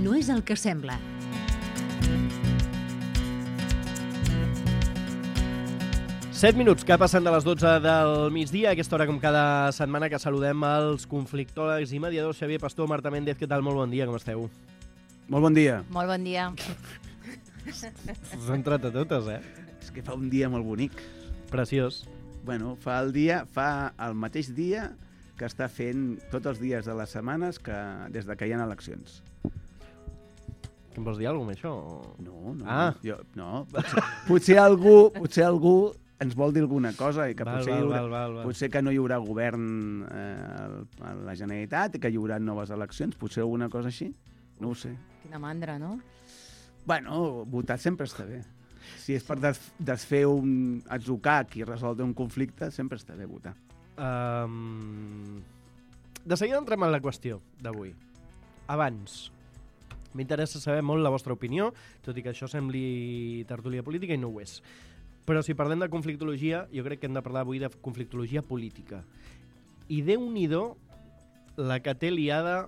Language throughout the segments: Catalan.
no és el que sembla. Set minuts que passen de les 12 del migdia, a aquesta hora com cada setmana que saludem els conflictòlegs i mediadors. Xavier Pastor, Marta Méndez, què tal? Molt bon dia, com esteu? Molt bon dia. Molt bon dia. Us han entrat a totes, És que fa un dia molt bonic. Preciós. Bueno, fa el mateix dia que està fent tots els dies de les setmanes des de que hi ha eleccions. Que em vols dir alguna cosa, això? No. Ah. No. Potser algú ens vol dir alguna cosa i que Val. potser que no hi haurà govern a la Generalitat i que hi haurà noves eleccions. Potser alguna cosa així? No ho sé. Quina mandra, no? Bueno, votar sempre està bé. Si és per desfer un atzucac i resoldre un conflicte, sempre està bé votar. De seguida entrem en la qüestió d'avui. Abans, m'interessa saber molt la vostra opinió, tot i que això sembli tertúlia política i no ho és. Però si parlem de conflictologia, jo crec que hem de parlar avui de conflictologia política. I Déu-n'hi-do la que té liada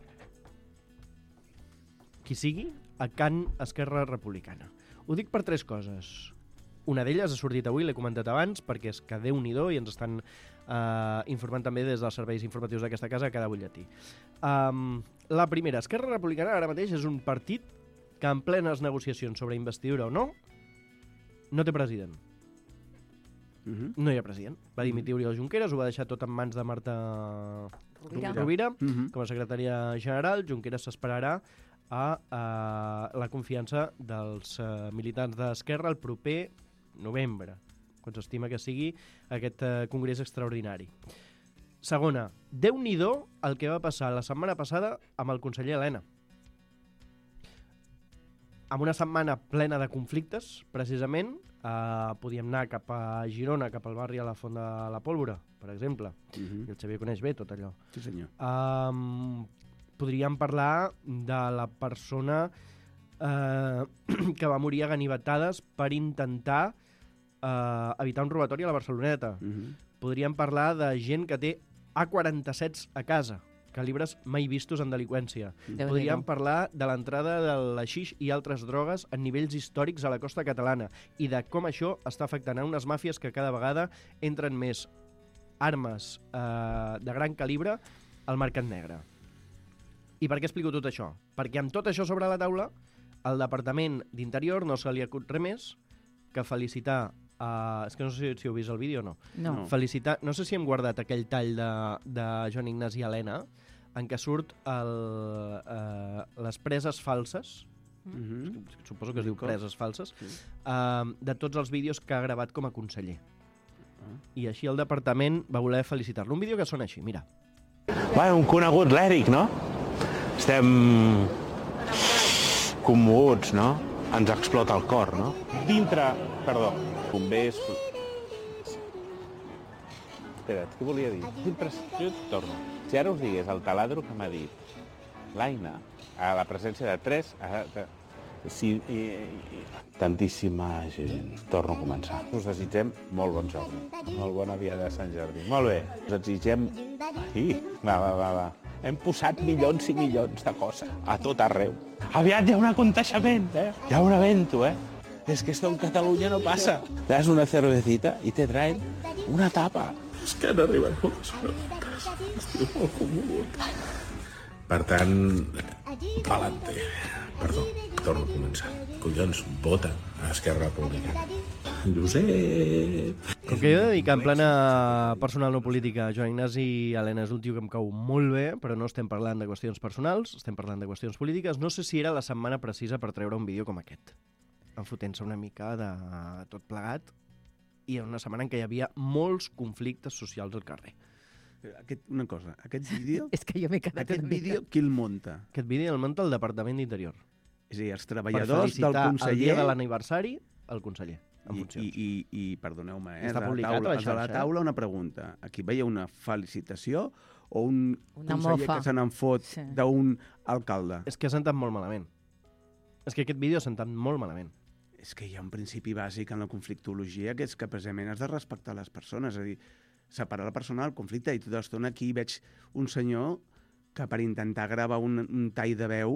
qui sigui a Can Esquerra Republicana. Ho dic per tres coses. Una d'elles ha sortit avui, l'he comentat abans, perquè és que Déu-n'hi-do i ens estan informant també des dels serveis informatius d'aquesta casa cada butlletí. La primera, Esquerra Republicana ara mateix és un partit que en plenes negociacions sobre investidura o no té president. No hi ha president. Va dimitir Oriol Junqueras, ho va deixar tot en mans de Marta Rovira com a secretària general. Junqueras s'esperarà a la confiança dels militants d'Esquerra el proper novembre, quan s'estima que sigui aquest congrés extraordinari. Segona, Déu-n'hi-do el que va passar la setmana passada amb el conseller Elena. En una setmana plena de conflictes, precisament, podíem anar cap a Girona, cap al barri a la Font de la Pólvora, per exemple. I el Xavier coneix bé tot allò. Sí, senyor. Podríem parlar de la persona que va morir a ganivetades per intentar evitar un robatori a la Barceloneta. Podríem parlar de gent que té AK-47 a casa, calibres mai vistos en delinqüència. Podríem parlar de l'entrada de l'haixix i altres drogues a nivells històrics a la costa catalana i de com això està afectant a unes màfies que cada vegada entren més armes de gran calibre al mercat negre. I per què explico tot això? Perquè amb tot això sobre la taula, al Departament d'Interior no se li acut res més que felicitar... és que no sé si heu vist el vídeo o no. No. Felicitar... No sé si hem guardat aquell tall de Joan Ignasi Elena en què surt les preses falses, suposo que es diu preses falses, de tots els vídeos que ha gravat com a conseller. I així el departament va voler felicitar-lo. Un vídeo que sona així, mira. Un conegut, l'Èric, no? Estem commoguts, no? Ens explota el cor, no? Bombers... Espera't, què volia dir? Jo torno. Si ara us digués el taladro que m'ha dit l'Aina, a la presència de 3... tantíssima gent. Torno a començar. Us desitgem molt bon Jordi. Molt bona dia de Sant Jordi. Molt bé. Us desitgem... Va. Hem posat milions i milions de coses a tot arreu. Aviat hi ha un aconteixement, Hi ha un evento, Es que esto en Cataluña no pasa. Te das una cervecita y te traen una tapa. És que han arribat moltes preguntes. Estic molt commogut. Per tant, pa'lante. Perdó, torno a començar. Collons, vota a Esquerra Republicana. Josep! Com que jo he de dir que en plena personal no política, Joan Ignasi Elena és un tio que em cau molt bé, però no estem parlant de qüestions personals, estem parlant de qüestions polítiques. No sé si era la setmana precisa per treure un vídeo com aquest, enfotent-se una mica de tot plegat, i en una setmana en què hi havia molts conflictes socials al carrer. Una cosa, aquest vídeo... És que jo m'he quedat Aquest vídeo, qui el munta? Aquest vídeo el munta el Departament d'Interior. És a dir, els Per treballadors del felicitar el dia conseller... de l'aniversari al conseller, en funcions. I perdoneu-me, Està publicat a la a la xarxa. taula una pregunta. Aquí veia una felicitació o un Una conseller mofa. que se n'en fot Sí. d'un alcalde? És que ha sentat molt malament. És que aquest vídeo ha sentat molt malament. És que hi ha un principi bàsic en la conflictologia que és que precisament has de respectar les persones, és a dir, separar la persona del conflicte. I tota l'estona aquí veig un senyor que per intentar gravar un tall de veu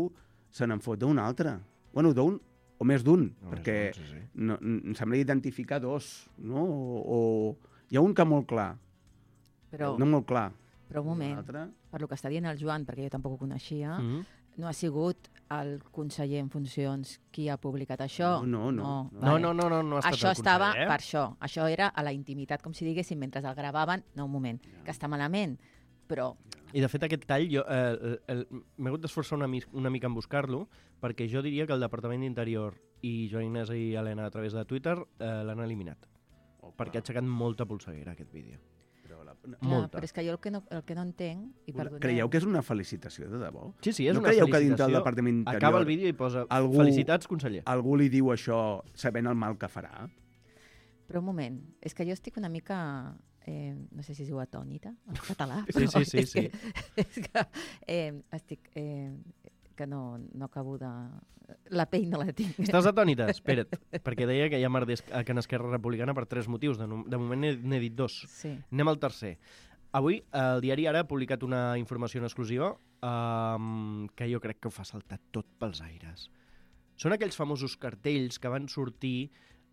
se n'en fot d'un altre. Bueno, d'un o més d'un, No, perquè sí, sí. no, em sembla identificar dos, no? O hi ha un que molt clar, Però, no molt clar. però un moment, L'altre, per lo que està dient el Joan, perquè jo tampoc ho coneixia, Mhm. no ha sigut el conseller en funcions qui ha publicat això. No. No, vale. no ha estat Això el estava conseller, per això. Això era a la intimitat, com si diguéssim, mentre el gravaven. No, un moment, que està malament, però I de fet aquest tall jo m'he hagut d'esforçar una mica en buscar-lo, perquè jo diria que el Departament d'Interior i Joan Inés i Helena a través de Twitter l'han eliminat, perquè ha aixecat molta polseguera aquest vídeo. Molta. però és que jo el que no entenc, i perdoneu... Creieu que és una felicitació, de debò? Sí, és no una creieu que dintre felicitació. del Departament d'Interior Acaba el vídeo i posa felicitats, conseller. algú li diu això sabent el mal que farà? Però un moment, és que jo estic una mica... no sé si es diu atònita en català, Sí, però sí, és que, és que estic... que no acabo de... La pell no la tinc. Estàs atònita? Espera't, perquè deia que hi ha merders que en Esquerra Republicana per 3 motius. De moment n'he dit 2. Sí. Anem al tercer. Avui el diari Ara ha publicat una informació en exclusiva que jo crec que ho fa saltar tot pels aires. Són aquells famosos cartells que van sortir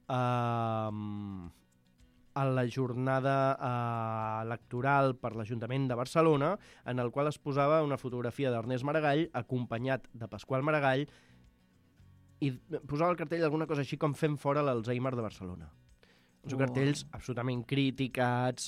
a la jornada electoral per l'Ajuntament de Barcelona, en el qual es posava una fotografia d'Ernest Maragall acompanyat de Pasqual Maragall i posava el cartell alguna cosa així com fent fora l'Alzheimer de Barcelona. Són cartells absolutament criticats.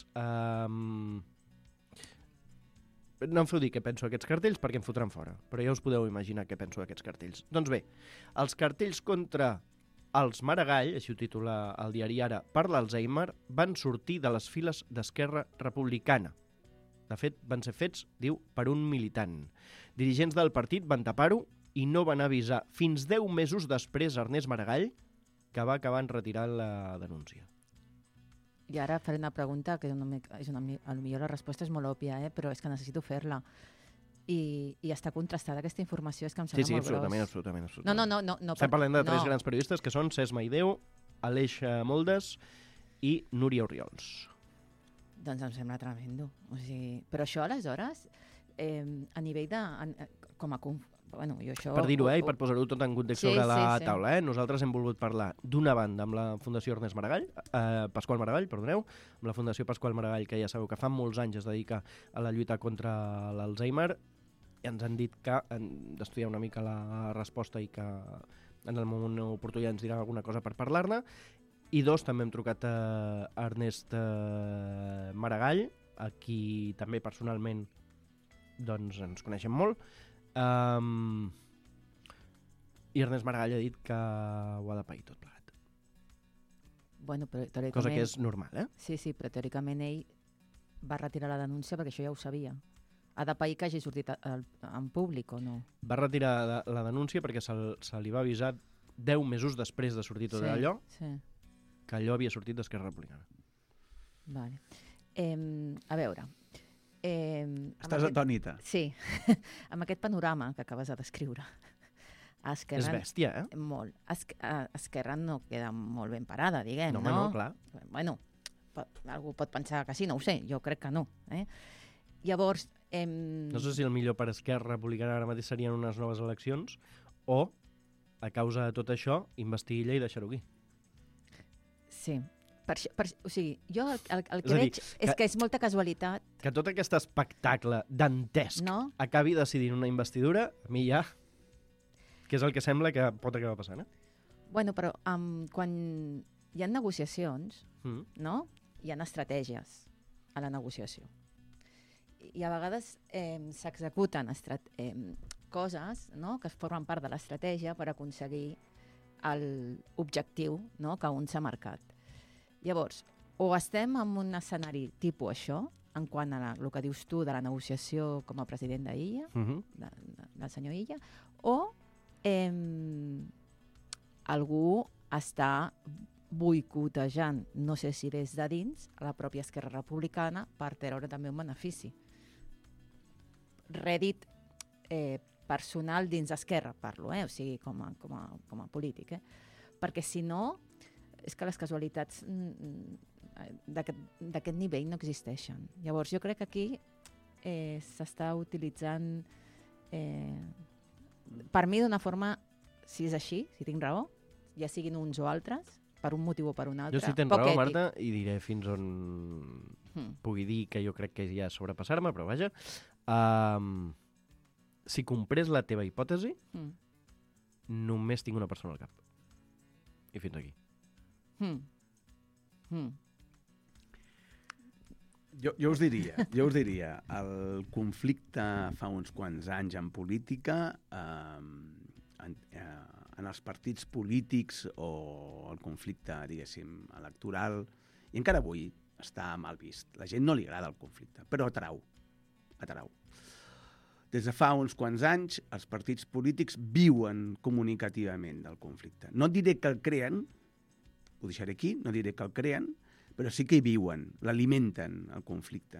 No em feu dir què penso d'aquests cartells perquè em fotran fora, però ja us podeu imaginar què penso d'aquests cartells. Doncs bé, els cartells contra els Maragall, així ho titula el diari Ara, per l'Alzheimer, van sortir de les files d'Esquerra Republicana. De fet, van ser fets, diu, per un militant. Dirigents del partit van tapar-ho i no van avisar fins 10 mesos després a Ernest Maragall, que va acabar en retirar la denúncia. I ara faré una pregunta que potser la resposta és molt òbvia, però és que necessito fer-la. I està contrastada aquesta informació, és que em sembla molt absolutament, gros. absolutament. No. Estem parlant de 3 grans periodistes que són Cesc Maideu, Aleix Moldes i Núria Orriols. Doncs em sembla tremendo. O sigui, però això, aleshores, a nivell de... Bueno, jo això... Per dir-ho, i per posar-ho tot en context sobre la taula, nosaltres hem volgut parlar d'una banda amb la Fundació Ernest Maragall, Pasqual Maragall, perdoneu, amb la Fundació Pasqual Maragall, que ja sabeu que fa molts anys es dedica a la lluita contra l'Alzheimer, i ens han dit que han d'estudiar una mica la resposta i que en el moment oportú ja ens diran alguna cosa per parlar-ne. I 2, també hem trucat a Ernest Maragall, a qui també personalment doncs, ens coneixem molt, i Ernest Maragall ha dit que ho ha de pair tot plegat. Bueno, però teòricament... Cosa que és normal, Sí, però teòricament ell va retirar la denúncia perquè això ja ho sabia. Ha de pair que hagi sortit en públic o no? Va retirar la denúncia perquè se li va avisar 10 mesos després de sortir tot allò, que allò havia sortit d'Esquerra Republicana. Vale. A veure... Estàs atònita. Sí, amb aquest panorama que acabes de descriure. Esquerra, és bèstia, Molt. Esquerra no queda molt ben parada, diguem, no? No, clar. Bueno, algú pot pensar que sí, no ho sé, jo crec que no. Llavors... No sé si el millor per Esquerra Republicana ara mateix serien unes noves eleccions o, a causa de tot això, investir ella i deixar-ho aquí. Sí. O sigui, jo el que veig és que és molta casualitat. Que tot aquest espectacle dantesc acabi decidint una investidura, a mi ja... que és el que sembla que pot acabar passant, Bueno, però quan hi ha negociacions, no? Hi ha estratègies a la negociació. I a vegades s'executen coses, no? Que formen part de l'estratègia per aconseguir l'objectiu, no? Que un s'ha marcat. Llavors, o estem en un escenari tipus això, en quant a el que dius tu de la negociació com a president d'Illa, del senyor Illa, o algú està boicotejant, no sé si des de dins, a la pròpia Esquerra Republicana per treure també un benefici. Rèdit personal dins Esquerra, parlo, o sigui, com a polític. Perquè si no, és que les casualitats d'aquest nivell no existeixen. Llavors jo crec que aquí s'està utilitzant per mi, d'una forma, si és així, si tinc raó, ja siguin uns o altres, per un motiu o per un altre, jo si tens poc raó, ètic. Marta, i diré fins on pugui dir que jo crec que ja és sobrepassar-me, però vaja. Si comprés la teva hipòtesi, només tinc una persona al cap. I fins aquí. Jo us diria, el conflicte fa uns quants anys en política, en els partits polítics o el conflicte, diguéssim, electoral, i encara avui està mal vist. La gent no li agrada el conflicte, però atrau. Des de fa uns quants anys, els partits polítics viuen comunicativament del conflicte. No diré que el creen, ho deixaré aquí, no diré que el creen, però sí que hi viuen, l'alimenten, el conflicte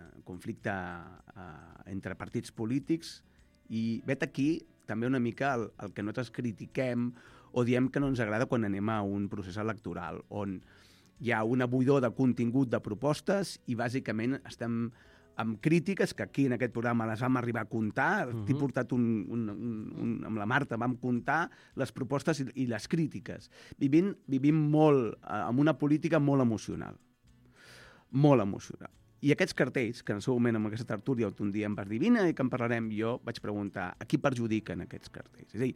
entre partits polítics, i vet aquí també una mica el que nosaltres critiquem o diem que no ens agrada quan anem a un procés electoral, on hi ha una buidor de contingut de propostes i bàsicament estem amb crítiques, que aquí en aquest programa les vam arribar a comptar, t'he portat amb la Marta, vam comptar les propostes i les crítiques. Vivim molt, amb una política molt emocional. Molt emocional. I aquests cartells, que en el seu moment amb aquesta tertúlia un dia em vas dir, vine, que en parlarem, jo vaig preguntar, a qui perjudiquen aquests cartells? És a dir,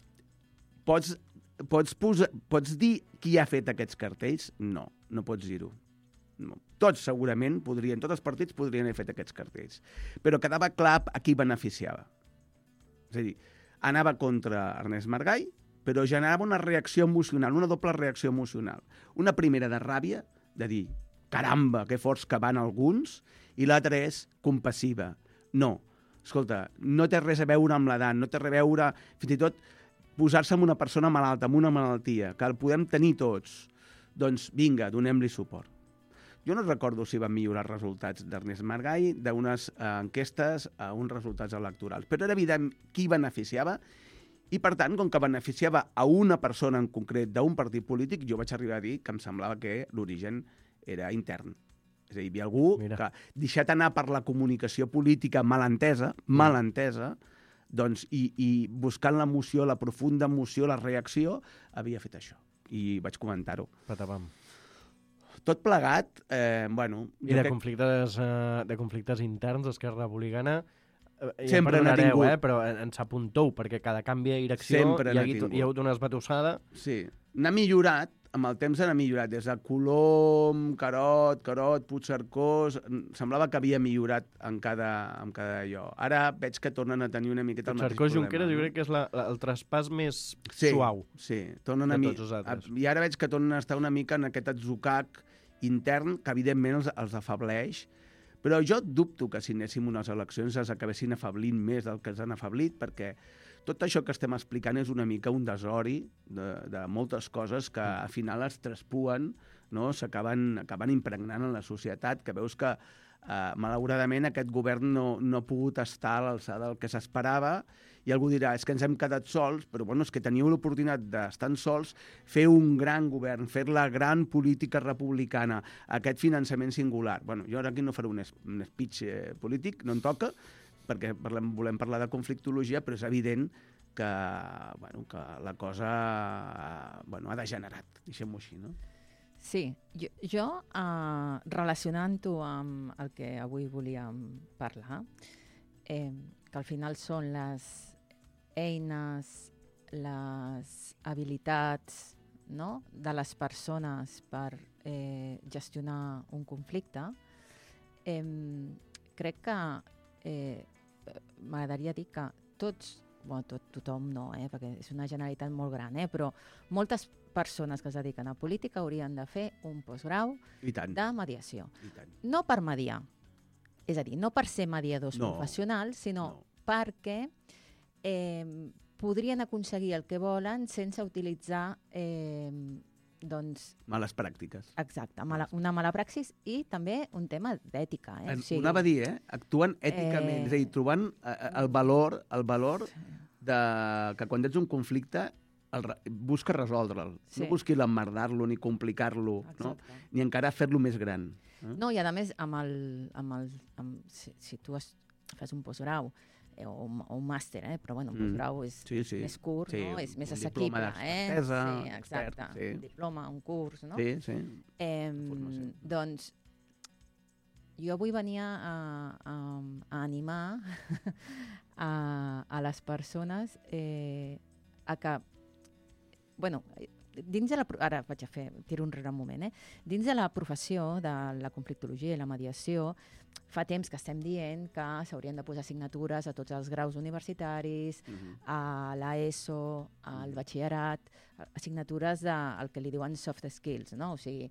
pots dir qui ha fet aquests cartells? No, no pots dir-ho. No. Tots segurament tots els partits podrien haver fet aquests cartells. Però quedava clar a qui beneficiava. És a dir, anava contra Ernest Maragall, però generava una reacció emocional, una doble reacció emocional. Una primera de ràbia, de dir, caramba, que forts que van alguns, i l'altra és compassiva. No, escolta, no té res a veure amb l'edat, no té res a veure, fins i tot, posar-se amb una persona malalta, amb una malaltia, que el podem tenir tots. Doncs vinga, donem-li suport. Jo no recordo si van millorar els resultats d'Ernest Maragall, d'unes enquestes a uns resultats electorals, però era evident qui beneficiava, i per tant, com que beneficiava a una persona en concret d'un partit polític, jo vaig arribar a dir que em semblava que l'origen era intern. És a dir, hi havia algú que, deixat anar per la comunicació política malentesa, doncs, i buscant l'emoció, la profunda emoció, la reacció, havia fet això. I vaig comentar-ho. Patapam. Tot plegat, bueno... I de conflictes interns d'Esquerra Republicana, sempre n'ha tingut. Però ens apunteu, perquè cada canvi de direcció hi ha hagut una esbatussada. Sí, n'ha millorat, amb el temps n'ha millorat, des de Colom, Carot, Puigcercós, semblava que havia millorat en cada allò. Ara veig que tornen a tenir una miqueta el mateix problema. Puigcercós-Junqueras jo crec que és el traspàs més suau. Sí, tornen i ara veig que tornen a estar una mica en aquest atzucac intern, que evidentment els afableix, però jo dubto que si anéssim unes eleccions els acabessin afablint més del que els han afablit, perquè tot això que estem explicant és una mica un desori de moltes coses que al final es traspuen, no? S'acaben impregnant en la societat, que veus que malauradament aquest govern no ha pogut estar a l'alçada del que s'esperava, i algú dirà, és que ens hem quedat sols, però bueno, és que teniu l'oportunitat d'estar sols, fer un gran govern, fer la gran política republicana, aquest finançament singular. Bueno, jo ara aquí no faré un speech polític, no en toca, perquè volem parlar de conflictologia, però és evident que la cosa ha degenerat, deixem-ho així, no? Sí, jo relacionant-ho amb el que avui volíem parlar, que al final són les eines, les habilitats, no?, de les persones per gestionar un conflicte, crec que m'agradaria dir que tothom no, perquè és una generalitat molt gran, però moltes persones que es dediquen a política haurien de fer un postgrau de mediació. No per mediar, és a dir, no per ser mediadors professionals, sinó perquè podrien aconseguir el que volen sense utilitzar males pràctiques. Exacte, una mala praxis i també un tema d'ètica. Ho anava a dir, actuen èticament, és a dir, trobant el valor de que quan ets un conflicte busca resoldre'l, no busqui l'emmerdar-lo ni complicar-lo, ni encara fer-lo més gran. No, i a més, si tu fas un postgrau o un màster, però bueno, un postgrau és més curt, no? És més assequible. Sí, exacte. Un diploma, un curs, no? Sí. Doncs jo avui venia a animar a les persones a que, bueno, dins de ara vaig a tiro enrere un moment, dins de la professió de la conflictologia i la mediació, fa temps que estem dient que s'haurien de posar assignatures a tots els graus universitaris, a l'ESO, al batxillerat, assignatures del que li diuen soft skills, no? O sigui,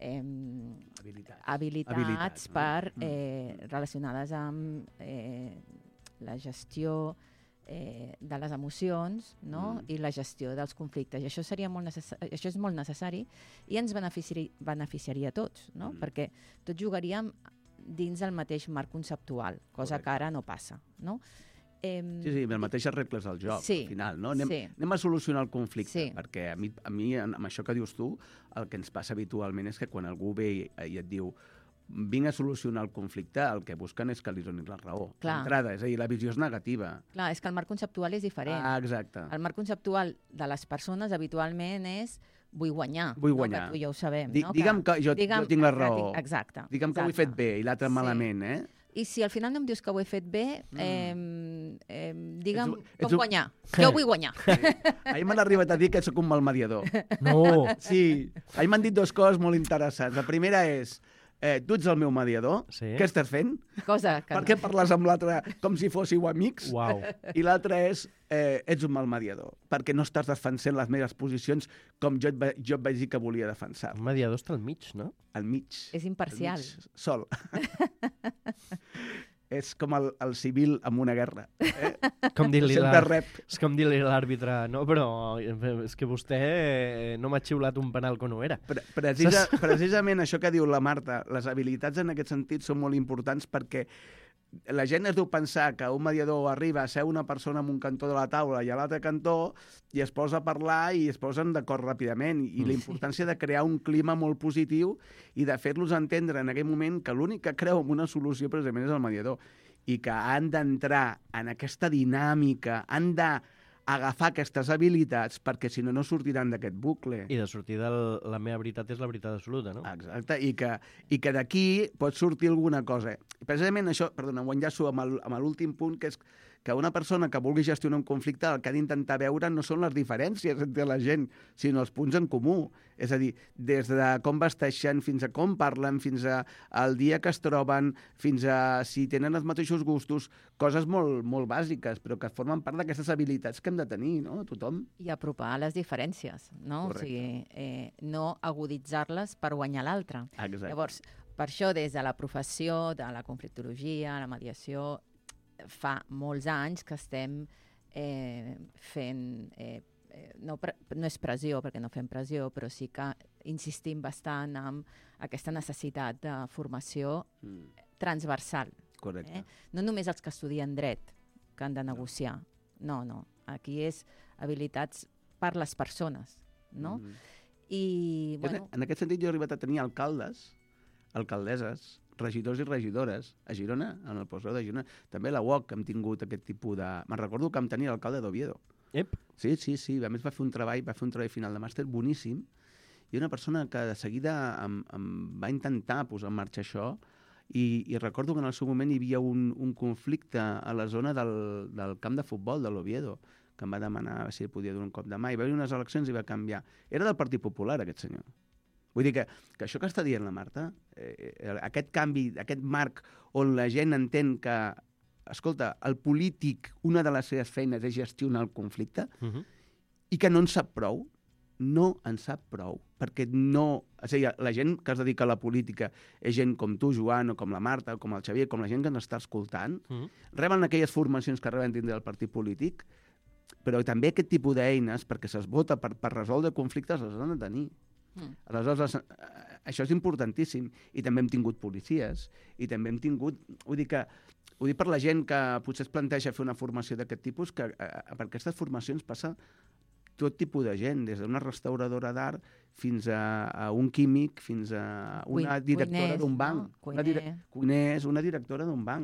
habilitats relacionades amb la gestió de les emocions, no? I la gestió dels conflictes. I això això és molt necessari i ens beneficiaria a tots, no? Perquè tots jugaríem dins del mateix marc conceptual, cosa que ara no passa, no? Sí, les mateixes regles del joc, al final, no? Anem a solucionar el conflicte, perquè a mi, amb això que dius tu, el que ens passa habitualment és que quan algú ve i et diu vinc a solucionar el conflicte, el que busquen és que li donin la raó. L'entrada, és a dir, la visió és negativa. Clar, és que el marc conceptual és diferent. Exacte. El marc conceptual de les persones habitualment és vull guanyar. Vull guanyar. No? Que tu ja ho sabem. Digue'm que jo tinc la raó. Exacte. Digue'm que ho he fet bé i l'altre malament, I si al final no em dius que ho he fet bé, digue'm com guanyar. Jo vull guanyar. A mi m'han arribat a dir que sóc un mal mediador. No! Sí. A mi m'han dit dues coses molt interessants. La primera és tu ets el meu mediador, què estàs fent? Per què parles amb l'altre com si fóssiu amics? I l'altra és ets un mal mediador, perquè no estàs defensant les meves posicions com jo et vaig dir que volia defensar. Un mediador està al mig, no? Al mig. És imparcial. Sol. És com el civil en una guerra. És com dir-li l'àrbitre, no, però és que vostè no m'ha xiulat un penal quan ho era. Precisament això que diu la Marta, les habilitats en aquest sentit són molt importants perquè la gent es deu pensar que un mediador arriba a ser una persona en un cantó de la taula i a l'altre cantó i es posa a parlar i es posen d'acord ràpidament. I la importància de crear un clima molt positiu i de fer-los entendre en aquell moment que l'únic que creu en una solució precisament és el mediador i que han d'entrar en aquesta dinàmica, han d'agafar aquestes habilitats perquè si no, no sortiran d'aquest bucle. I de sortir de la meva veritat és la veritat absoluta, no? Exacte, i que d'aquí pot sortir alguna cosa. I precisament això, perdona, ho enllaço amb l'últim punt, que és que una persona que vulgui gestionar un conflicte el que ha d'intentar veure no són les diferències entre la gent, sinó els punts en comú. És a dir, des de com vesteixen, fins a com parlen, fins al dia que es troben, fins a si tenen els mateixos gustos, coses molt, molt bàsiques, però que formen part d'aquestes habilitats que hem de tenir, no? Tothom. I apropar les diferències, no? Correcte. O sigui, no aguditzar-les per guanyar l'altre. Exacte. Llavors, per això, des de la professió, de la conflictologia, la mediació, fa molts anys que estem fent, no és pressió, perquè no fem pressió, però sí que insistim bastant en aquesta necessitat de formació transversal. Correcte. No només els que estudien dret, que han de negociar. No. Aquí és habilitats per les persones, no? I, bueno... En aquest sentit, jo he arribat a tenir alcaldes, alcaldesses, regidors i regidores a Girona, en el postgrau de Girona. També a la UOC hem tingut aquest tipus de... Me'n recordo que em tenia l'alcalde d'Oviedo. Sí. A més va fer un treball final de màster boníssim i una persona que de seguida em va intentar posar en marxa això i recordo que en el seu moment hi havia un conflicte a la zona del camp de futbol de l'Oviedo, que em va demanar si podia donar un cop de mà. I va haver unes eleccions i va canviar. Era del Partit Popular, aquest senyor. Vull dir que això que està dient la Marta, aquest canvi, aquest marc on la gent entén que, escolta, el polític, una de les seves feines és gestionar el conflicte, i que no en sap prou, perquè no... És a dir, la gent que es dedica a la política és gent com tu, Joan, o com la Marta, o com el Xavier, com la gent que ens està escoltant, reben aquelles formacions que reben dintre del partit polític, però també aquest tipus d'eines, perquè se'ls vota per resoldre conflictes, les han de tenir. Aleshores, això és importantíssim. I també hem tingut policies, i també hem tingut... Vull dir per la gent que potser es planteja fer una formació d'aquest tipus, que per aquestes formacions passa tot tipus de gent, des d'una restauradora d'art fins a un químic, fins a una directora d'un banc. Cuiners. Una directora d'un banc.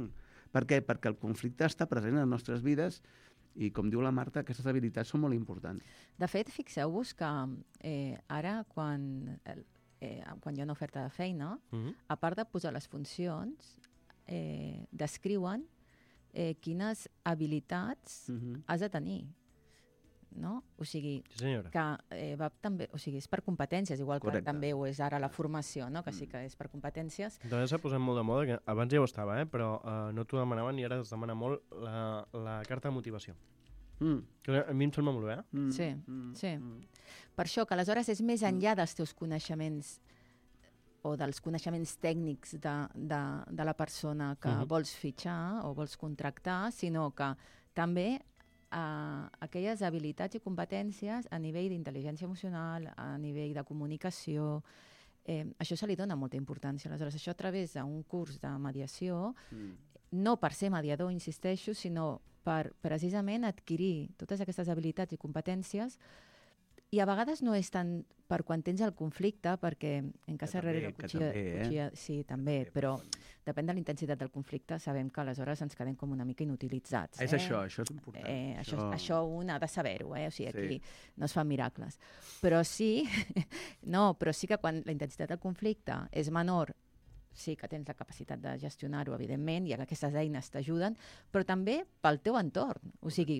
Per què? Perquè el conflicte està present en les nostres vides i, com diu la Marta, aquestes habilitats són molt importants. De fet, fixeu-vos que ara, quan hi ha una oferta de feina, a part de posar les funcions, descriuen quines habilitats has de tenir. No? O sigui, que va també, o sigui, és per competències, igual que també ho és ara la formació, no? Que sí que és per competències. També s'ha posat molt de moda, que abans ja ho estava, però no t'ho demanaven i ara es demana molt la carta de motivació. Que a mi em sembla molt bé, Sí. Per això que aleshores és més enllà dels teus coneixements o dels coneixements tècnics de la persona que vols fitxar o vols contractar, sinó que també aquelles habilitats i competències a nivell d'intel·ligència emocional, a nivell de comunicació, això se li dona molta importància. Aleshores, això a través d'un curs de mediació, no per ser mediador, insisteixo, sinó per precisament adquirir totes aquestes habilitats i competències. I a vegades no és tant per quan tens el conflicte, perquè en cas darrere cuchilla, sí, també, però depèn de la intensitat del conflicte, sabem que aleshores ens quedem com una mica inutilitzats. És això és important. Això un ha de saber-ho, o sigui, aquí no es fan miracles. Però sí, però sí que quan la intensitat del conflicte és menor, sí que tens la capacitat de gestionar-ho, evidentment, i aquestes eines t'ajuden, però també pel teu entorn, o sigui,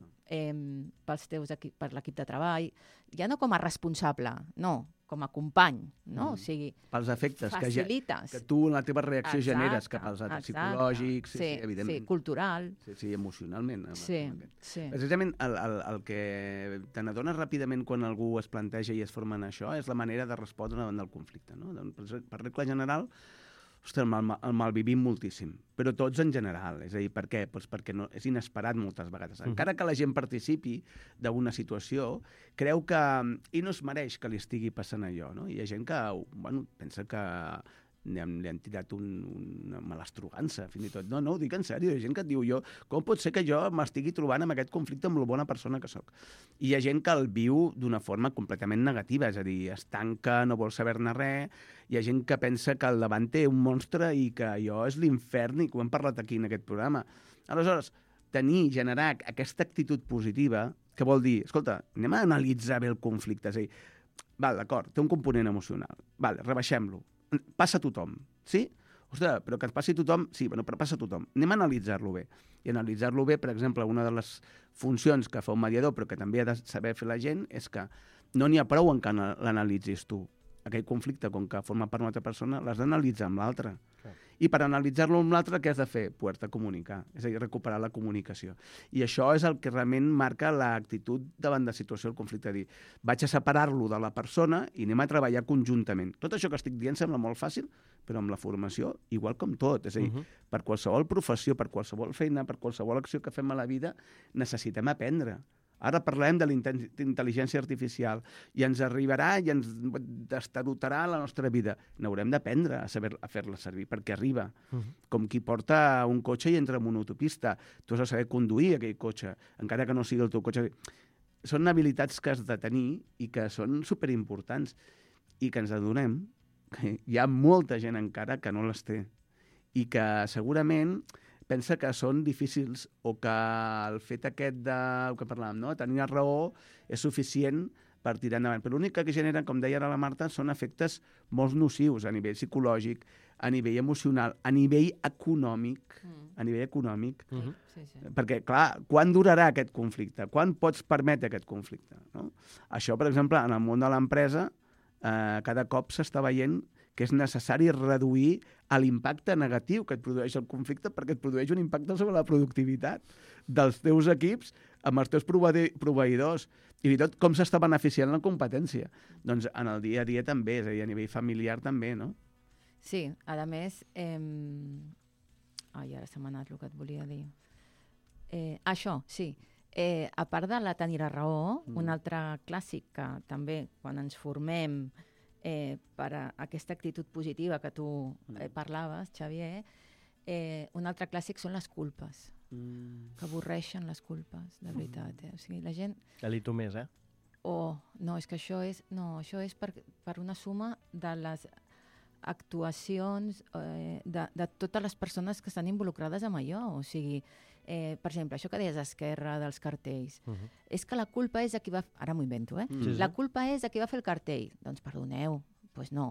per l'equip de treball, ja no com a responsable, no, com a company, no? O sigui, pels efectes facilites. que tu en la teva reacció generes cap als altres, psicològics, evidentment. Sí, cultural. Sí, emocionalment. Sí. Precisament el que te n'adones ràpidament quan algú es planteja i es forma en això és la manera de respondre davant del conflicte. No? Per regla general, ostres, el malvivim moltíssim, però tots en general. És a dir, per què? Doncs perquè és inesperat moltes vegades. Encara que la gent participi d'una situació, creu que... i no es mereix que li estigui passant allò, no? Hi ha gent que pensa que li han tirat una malastrugança, fins i tot. No, ho dic en sèrio. Hi ha gent que et diu, com pot ser que jo m'estigui trobant amb aquest conflicte amb la bona persona que sóc? I hi ha gent que el viu d'una forma completament negativa, és a dir, es tanca, no vol saber-ne res. Hi ha gent que pensa que al davant té un monstre i que allò és l'infern i que ho hem parlat aquí en aquest programa. Aleshores, generar aquesta actitud positiva, que vol dir, escolta, anem a analitzar bé el conflicte. És a dir, d'acord, té un component emocional. Rebaixem-lo. Passa a tothom, sí? Ostres, però que et passi a tothom? Sí, però passa a tothom. Anem a analitzar-lo bé. I analitzar-lo bé, per exemple, una de les funcions que fa un mediador, però que també ha de saber fer la gent, és que no n'hi ha prou en que l'analitzis tu. Aquell conflicte, com que forma part d'una altra persona, l'has d'analitzar amb l'altra. I per analitzar-lo amb l'altre, què has de fer? Poder-te comunicar, és a dir, recuperar la comunicació. I això és el que realment marca l'actitud davant de situació del conflicte. Dir, vaig a separar-lo de la persona i anem a treballar conjuntament. Tot això que estic dient sembla molt fàcil, però amb la formació, igual com tot. És a dir, per qualsevol professió, per qualsevol feina, per qualsevol acció que fem a la vida, necessitem aprendre. Ara parlem de l'intel·ligència artificial i ens arribarà i ens destarotarà la nostra vida. N'haurem d'aprendre a fer-la servir perquè arriba. Com qui porta un cotxe i entra en una autopista. Tu has de saber conduir aquell cotxe, encara que no sigui el teu cotxe. Són habilitats que has de tenir i que són superimportants i que ens adonem que hi ha molta gent encara que no les té i que segurament pensa que són difícils o que el fet aquest que parlàvem, no? Tenir raó és suficient per tirar endavant. Però l'únic que genera, com deia ara la Marta, són efectes molt nocius a nivell psicològic, a nivell emocional, a nivell econòmic. A nivell econòmic. Perquè, clar, quan durarà aquest conflicte? Quan pots permetre aquest conflicte? No? Això, per exemple, en el món de l'empresa, cada cop s'està veient que és necessari reduir l'impacte negatiu que et produeix el conflicte perquè et produeix un impacte sobre la productivitat dels teus equips amb els teus proveïdors i tot com s'està beneficiant la competència. Doncs en el dia a dia també, és a dir, a nivell familiar també, no? Sí, a més... Ai, ara se m'ha anat el que et volia dir. Això, sí. A part de la tenir la raó, un altre clàssic que també quan ens formem per aquesta actitud positiva que tu parlaves, Xavier, un altre clàssic són les culpes, que avorreixen les culpes, de veritat. O sigui, la gent... I tu més, no, és que això és per una suma de les actuacions de totes les persones que estan involucrades amb allò. O sigui, per exemple, això que deies Esquerra dels cartells, és que la culpa és de qui va... Ara m'ho invento, La culpa és de qui va fer el cartell. Doncs perdoneu, doncs no.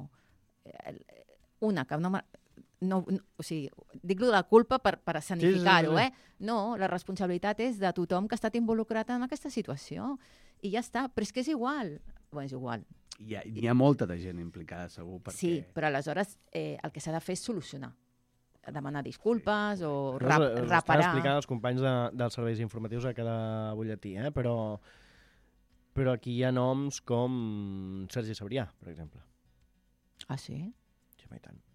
O sigui, dic-lo de la culpa per escenificar-ho, No, la responsabilitat és de tothom que ha estat involucrat en aquesta situació. I ja està, però és que és igual. Bé, és igual. Hi ha molta de gent implicada, segur, perquè... Sí, però aleshores el que s'ha de fer és solucionar. Demanar disculpes o reparar. Estan explicant els companys dels serveis informatius a cada butlletí, però aquí hi ha noms com Sergi Sabrià, per exemple. Ah, sí? Sí, i tant.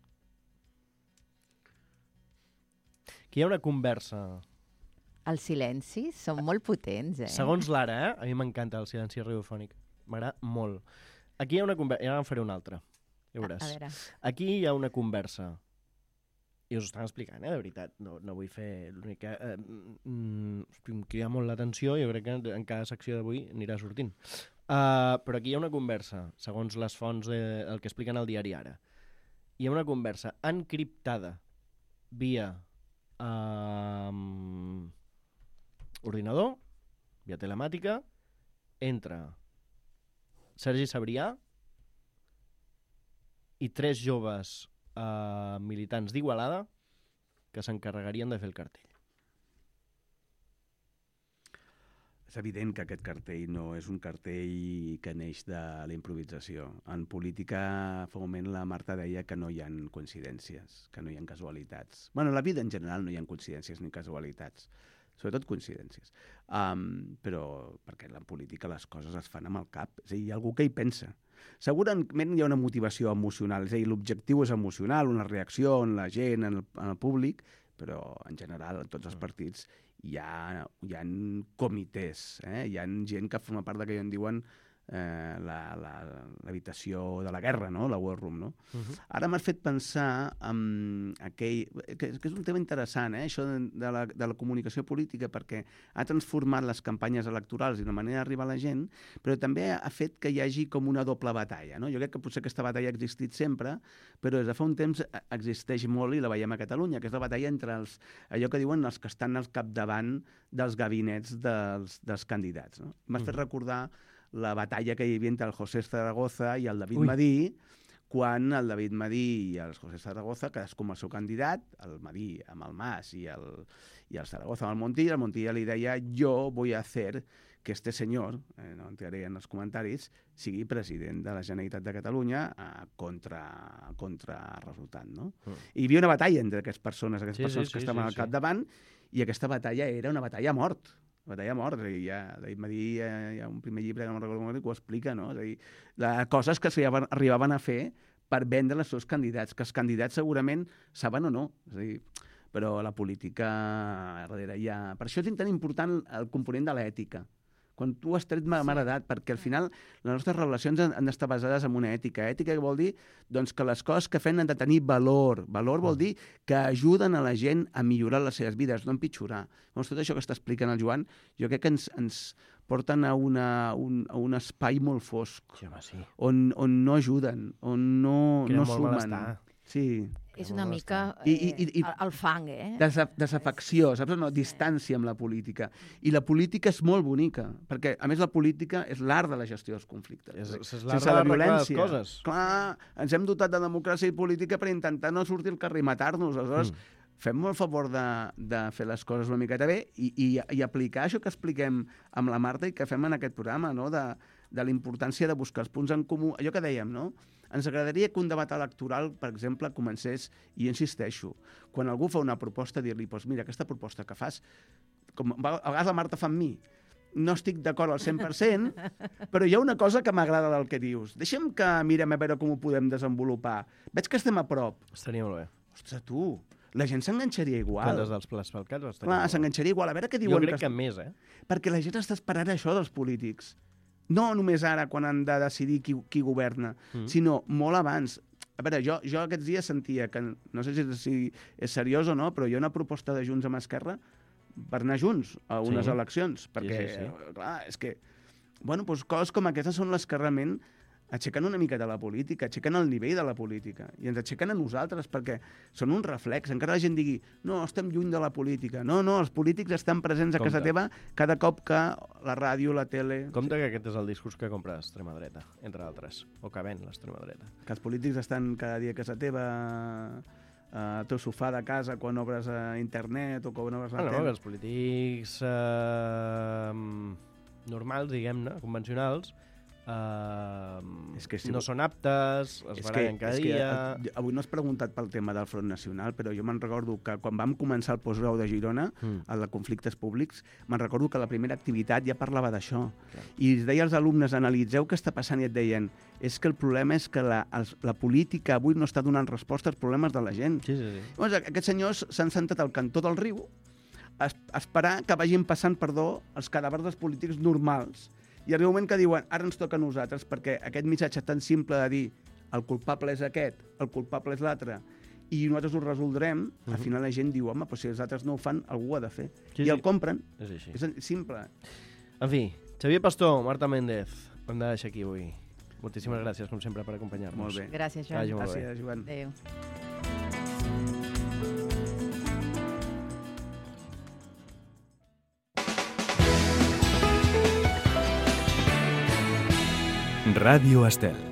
Aquí hi ha una conversa... Els silencis són molt potents, Segons l'ara, a mi m'encanta el silenci radiofònic. M'agrada molt. Aquí hi ha una conversa... Ja en faré una altra. Ja veuràs. A veure. Aquí hi ha una conversa. I us ho estan explicant, de veritat. No vull fer... L'únic que em crida molt l'atenció i jo crec que en cada secció d'avui anirà sortint. Però aquí hi ha una conversa, segons les fonts del que expliquen al diari Ara. Hi ha una conversa encriptada via ordinador, via telemàtica, entre Sergi Sabrià i 3 joves militants d'Igualada que s'encarregarien de fer el cartell. És evident que aquest cartell no és un cartell que neix de la improvisació. En política, fa un moment, la Marta deia que no hi ha coincidències, que no hi ha casualitats. Bueno, en la vida en general no hi ha coincidències ni casualitats, sobretot coincidències. Però perquè en la política les coses es fan amb el cap, és a dir, hi ha algú que hi pensa. Segurament hi ha una motivació emocional, és a dir, l'objectiu és emocional, una reacció en la gent, en el públic, però en general en tots els partits hi ha comitès, hi ha gent que forma part d'aquell en diuen l'habitació de la guerra, no? La War Room, no? Ara m'has fet pensar en aquell... que és un tema interessant, això de la comunicació política, perquè ha transformat les campanyes electorals i una manera d'arribar a la gent, però també ha fet que hi hagi com una doble batalla, no? Jo crec que potser aquesta batalla ha existit sempre, però des de fa un temps existeix molt i la veiem a Catalunya, que és la batalla entre allò que diuen els que estan al capdavant dels gabinets dels candidats, no? M'has fet recordar la batalla que hi havia entre el José Zaragoza i el David Madí, quan el David Madí i el José Zaragoza, cadascú amb el seu candidat, el Madí amb el Mas i el Zaragoza amb el Montilla li deia jo voy a hacer que este senyor, no entraré en els comentaris, sigui president de la Generalitat de Catalunya contra resultant, no? I hi havia una batalla entre aquestes persones que estaven al capdavant, i aquesta batalla era una batalla a mort. Batalla a mort, David Madí hi ha un primer llibre que no recordo molt que ho explica, no? És a dir, coses que arribaven a fer per vendre els seus candidats, que els candidats segurament saben o no, és a dir, però la política darrere hi ha... Per això és tan important el component de l'ètica. Quan tu has tret m'ha agradat, perquè al final les nostres relacions han d'estar basades en una ètica. Ètica vol dir doncs, que les coses que fem han de tenir valor. Valor vol dir que ajuden a la gent a millorar les seves vides, no empitjorar. Llavors, tot això que està explicant el Joan, jo crec que ens porten a un espai molt fosc, on no ajuden, on no sumen. Sí. És una mica el fang, Desafecció, saps? No, distància amb la política. I la política és molt bonica, perquè, a més, la política és l'art de la gestió dels conflictes. És l'art de arreglar les coses. Clar, ens hem dotat de democràcia i política per intentar no sortir al carrer i matar-nos. Aleshores, fem el favor de fer les coses una miqueta bé i aplicar això que expliquem amb la Marta i que fem en aquest programa, no? De la importància de buscar els punts en comú. Allò que dèiem, no? Ens agradaria que un debat electoral, per exemple, comencés, i insisteixo, quan algú fa una proposta, dir-li, doncs mira, aquesta proposta que fas, com a vegades la Marta fa amb mi, no estic d'acord al 100%, però hi ha una cosa que m'agrada del que dius. Deixa'm que mirem a veure com ho podem desenvolupar. Veig que estem a prop. Estaria molt bé. Ostres, tu, la gent s'enganxaria igual. Quan des dels plats falcats estaria molt bé. Clar, s'enganxaria igual. A veure què diuen. Jo crec que més, Perquè la gent està esperant això dels polítics. No només ara, quan han de decidir qui governa, sinó molt abans. A veure, jo aquests dies sentia que, no sé si és seriós o no, però hi ha una proposta de Junts amb Esquerra per anar junts a unes eleccions. Perquè, clar, és que... Bueno, doncs coses com aquestes són les que realment aixequen una mica de la política, aixequen el nivell de la política i ens aixequen a nosaltres perquè són un reflex. Encara la gent digui, no, estem lluny de la política. No, els polítics estan presents a casa teva cada cop que la ràdio, la tele... Compte que aquest és el discurs que compra l'extrema dreta, entre altres, o que ven l'extrema dreta. Que els polítics estan cada dia a casa teva... al teu sofà de casa quan obres internet o quan obres la tele. No, que els polítics normals, diguem-ne, convencionals, és que no són aptes, es barallen cada dia... Avui no has preguntat pel tema del Front Nacional, però jo me'n recordo que quan vam començar el postgrau de Girona, el de conflictes públics, me'n recordo que la primera activitat ja parlava d'això. I es deia als alumnes, analitzeu què està passant, i et deien, és que el problema és que la política avui no està donant resposta als problemes de la gent. Sí. Llavors, aquests senyors s'han sentat al cantó del riu a esperar que vagin passant, els cadàvers dels polítics normals. I arriba un moment que diuen, ara ens toca a nosaltres, perquè aquest missatge tan simple de dir el culpable és aquest, el culpable és l'altre, i nosaltres ho resoldrem, al final la gent diu, home, però si els altres no ho fan, algú ho ha de fer. I el compren. És així. És simple. En fi, Xavier Pastor, Marta Méndez, hem de deixar aquí avui. Moltíssimes gràcies, com sempre, per acompanyar-nos. Molt bé. Gràcies, Joan. Gràcies, Joan. Adéu. Ràdio Estel.